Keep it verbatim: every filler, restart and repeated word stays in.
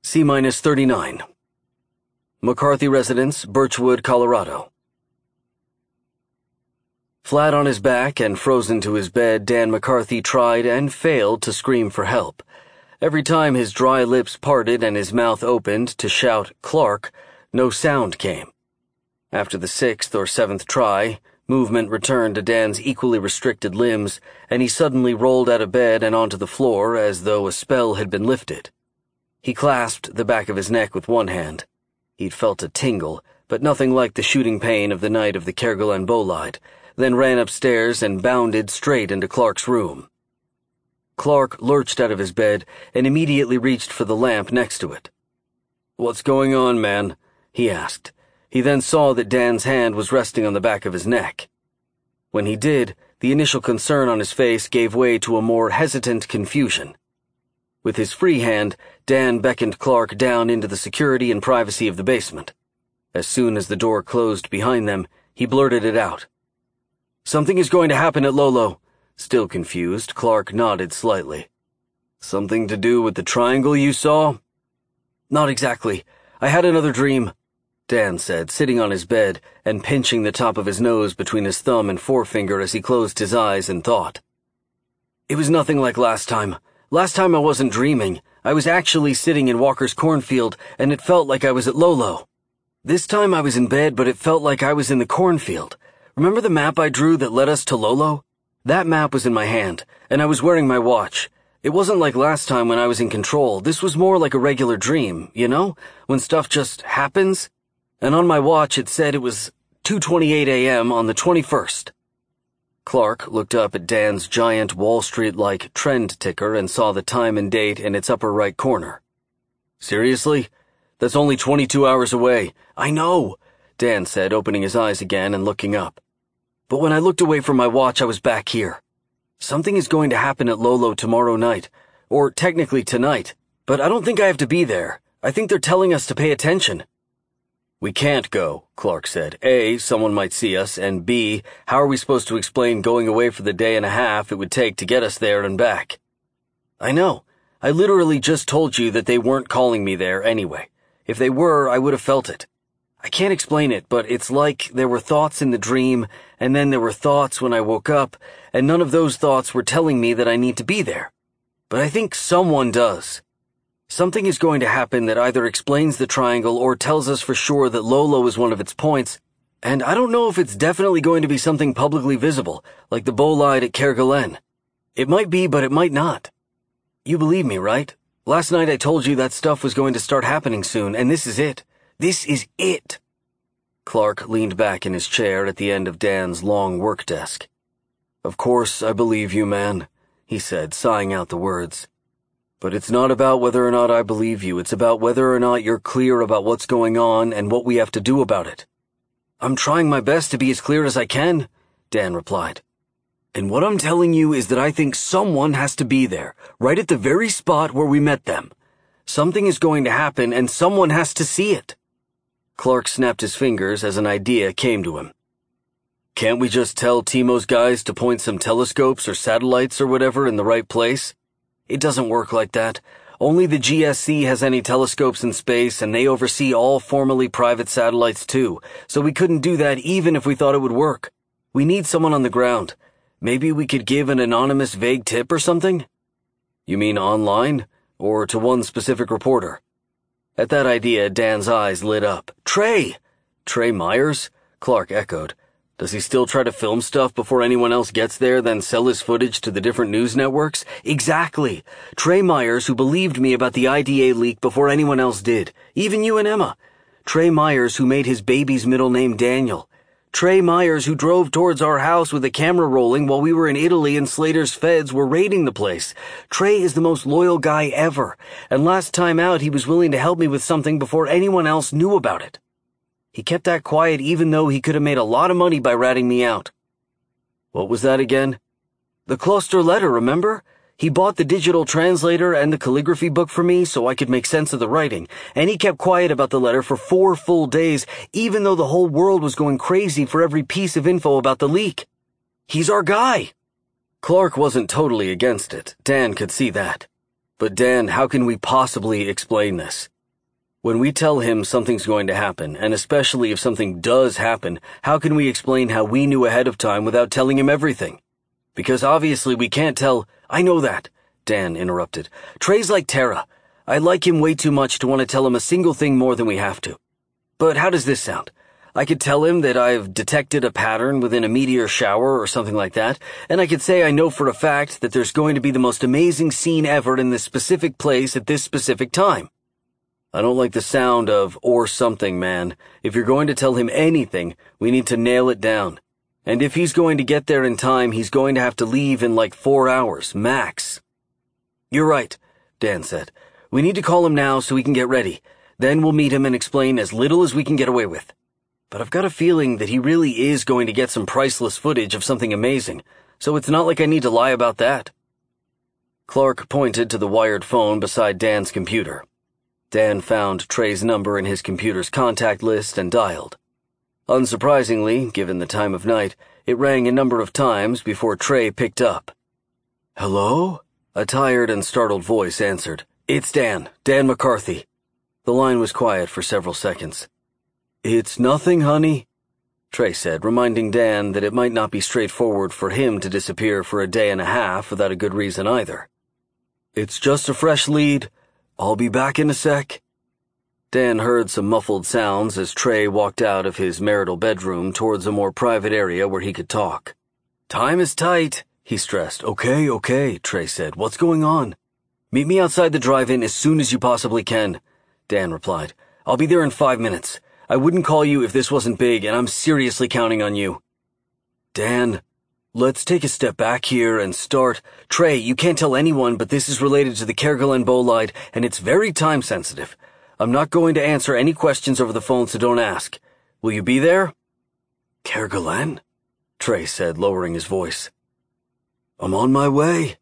C minus thirty-nine. McCarthy Residence, Birchwood, Colorado. Flat on his back and frozen to his bed, Dan McCarthy tried and failed to scream for help. Every time his dry lips parted and his mouth opened to shout, "Clark," no sound came. After the sixth or seventh try, movement returned to Dan's equally restricted limbs, and he suddenly rolled out of bed and onto the floor as though a spell had been lifted. He clasped the back of his neck with one hand. He'd felt a tingle, but nothing like the shooting pain of the night of the Kerguelen bolide, then ran upstairs and bounded straight into Clark's room. Clark lurched out of his bed and immediately reached for the lamp next to it. "What's going on, man?" he asked. He then saw that Dan's hand was resting on the back of his neck. When he did, the initial concern on his face gave way to a more hesitant confusion. With his free hand, Dan beckoned Clark down into the security and privacy of the basement. As soon as the door closed behind them, he blurted it out. "Something is going to happen at Lolo." Still confused, Clark nodded slightly. "Something to do with the triangle you saw?" "Not exactly. I had another dream," Dan said, sitting on his bed and pinching the top of his nose between his thumb and forefinger as he closed his eyes and thought. "It was nothing like last time. Last time I wasn't dreaming. I was actually sitting in Walker's cornfield, and it felt like I was at Lolo. This time I was in bed, but it felt like I was in the cornfield. Remember the map I drew that led us to Lolo? That map was in my hand, and I was wearing my watch. It wasn't like last time when I was in control. This was more like a regular dream, you know, when stuff just happens. And on my watch it said it was two twenty-eight a.m. on the twenty-first. Clark looked up at Dan's giant Wall Street-like trend ticker and saw the time and date in its upper right corner. "Seriously? That's only twenty-two hours away." "I know," Dan said, opening his eyes again and looking up. "But when I looked away from my watch, I was back here. Something is going to happen at Lolo tomorrow night, or technically tonight, but I don't think I have to be there. I think they're telling us to pay attention." "We can't go," Clark said. A, someone might see us, and B, how are we supposed to explain going away for the day and a half it would take to get us there and back?" "I know. I literally just told you that they weren't calling me there anyway. If they were, I would have felt it. I can't explain it, but it's like there were thoughts in the dream, and then there were thoughts when I woke up, and none of those thoughts were telling me that I need to be there. But I think someone does. Something is going to happen that either explains the triangle or tells us for sure that Lolo is one of its points, and I don't know if it's definitely going to be something publicly visible, like the bolide at Kerguelen. It might be, but it might not. You believe me, right? Last night I told you that stuff was going to start happening soon, and this is it. This is it." Clark leaned back in his chair at the end of Dan's long work desk. "Of course I believe you, man," he said, sighing out the words. "But it's not about whether or not I believe you. It's about whether or not you're clear about what's going on and what we have to do about it." "I'm trying my best to be as clear as I can," Dan replied. "And what I'm telling you is that I think someone has to be there, right at the very spot where we met them. Something is going to happen and someone has to see it." Clark snapped his fingers as an idea came to him. "Can't we just tell Timo's guys to point some telescopes or satellites or whatever in the right place?" "It doesn't work like that. Only the G S C has any telescopes in space, and they oversee all formerly private satellites too, so we couldn't do that even if we thought it would work. We need someone on the ground. Maybe we could give an anonymous vague tip or something?" "You mean online? Or to one specific reporter?" At that idea, Dan's eyes lit up. "Trey!" "Trey Myers?" Clark echoed. "Does he still try to film stuff before anyone else gets there, then sell his footage to the different news networks?" "Exactly. Trey Myers, who believed me about the I D A leak before anyone else did, even you and Emma. Trey Myers, who made his baby's middle name Daniel. Trey Myers, who drove towards our house with a camera rolling while we were in Italy and Slater's feds were raiding the place. Trey is the most loyal guy ever, and last time out he was willing to help me with something before anyone else knew about it. He kept that quiet even though he could have made a lot of money by ratting me out." "What was that again?" "The Kloster letter, remember? He bought the digital translator and the calligraphy book for me so I could make sense of the writing, and he kept quiet about the letter for four full days, even though the whole world was going crazy for every piece of info about the leak. He's our guy." Clark wasn't totally against it. Dan could see that. But Dan, how can we possibly explain this? When we tell him something's going to happen, and especially if something does happen, how can we explain how we knew ahead of time without telling him everything? Because obviously we can't tell— I know that, Dan interrupted. Trey's like Tara. I like him way too much to want to tell him a single thing more than we have to. But how does this sound? I could tell him that I've detected a pattern within a meteor shower or something like that, and I could say I know for a fact that there's going to be the most amazing scene ever in this specific place at this specific time. I don't like the sound of or something, man. If you're going to tell him anything, we need to nail it down. And if he's going to get there in time, he's going to have to leave in like four hours, max. You're right, Dan said. We need to call him now so we can get ready. Then we'll meet him and explain as little as we can get away with. But I've got a feeling that he really is going to get some priceless footage of something amazing, so it's not like I need to lie about that. Clark pointed to the wired phone beside Dan's computer. Dan found Trey's number in his computer's contact list and dialed. Unsurprisingly, given the time of night, it rang a number of times before Trey picked up. Hello? A tired and startled voice answered. It's Dan, Dan McCarthy. The line was quiet for several seconds. It's nothing, honey, Trey said, reminding Dan that it might not be straightforward for him to disappear for a day and a half without a good reason either. It's just a fresh lead. I'll be back in a sec. Dan heard some muffled sounds as Trey walked out of his marital bedroom towards a more private area where he could talk. Time is tight, he stressed. Okay, okay, Trey said. What's going on? Meet me outside the drive-in as soon as you possibly can, Dan replied. I'll be there in five minutes. I wouldn't call you if this wasn't big, and I'm seriously counting on you. Dan, let's take a step back here and start. Trey, you can't tell anyone, but this is related to the Kerguelen bolide, and it's very time-sensitive. I'm not going to answer any questions over the phone, so don't ask. Will you be there? Kerguelen? Trey said, lowering his voice. I'm on my way.